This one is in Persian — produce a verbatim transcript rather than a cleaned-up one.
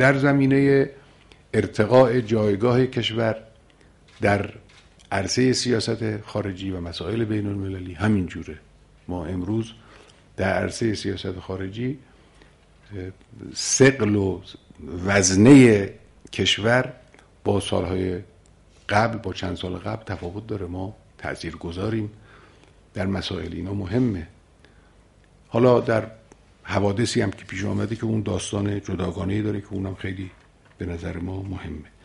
در زمینه ارتقاء جایگاه کشور در عرصه سیاست خارجی و مسائل بین المللی همین جوره. ما امروز در عرصه سیاست خارجی ثقل و وزنه کشور با سالهای قبل، با چند سال قبل تفاوت داره. ما تأثیر گذاریم در مسائل، اینا مهمه. حالا در حوادثی هم که پیش آمده که اون داستان جداگانه‌ای داره که اونم خیلی به نظر ما مهمه.